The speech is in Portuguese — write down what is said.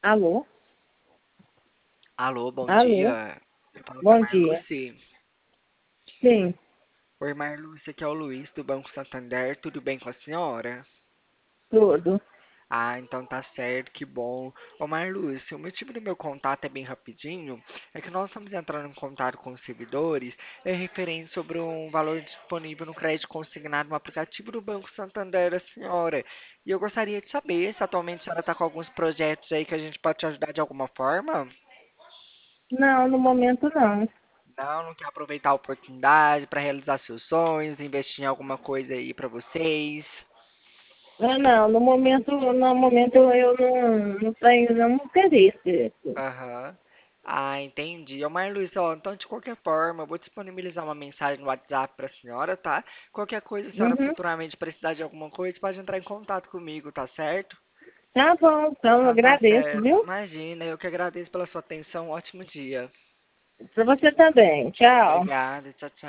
Alô? Alô, bom Alô? dia. Eu falo com a Bom dia. Marluce. Sim, Oi, Marluce, aqui é o Luiz do Banco Santander. Tudo bem com a senhora? tudo. Ah, então tá certo, que bom. Ô, Marluce, o motivo do meu contato é bem rapidinho. É que nós estamos entrando em contato com os servidores referente sobre um valor disponível no crédito consignado no aplicativo do Banco Santander da senhora. E eu gostaria de saber se atualmente a senhora está com alguns projetos aí que a gente pode te ajudar de alguma forma. Não, no momento não. Não quer aproveitar a oportunidade para realizar seus sonhos, investir em alguma coisa aí para vocês. Não, no momento eu não tenho nenhum interesse. Aham. Ah, entendi. Ô, Marluís, ó, então de qualquer forma, eu vou disponibilizar uma mensagem no WhatsApp para a senhora, tá? Qualquer coisa, se a senhora Uhum. futuramente precisar de alguma coisa, pode entrar em contato comigo, tá certo? Tá bom, então eu Então tá agradeço, certo. viu? Imagina, eu que agradeço pela sua atenção. Ótimo dia. Para você também. Tchau. Obrigado, tchau, tchau.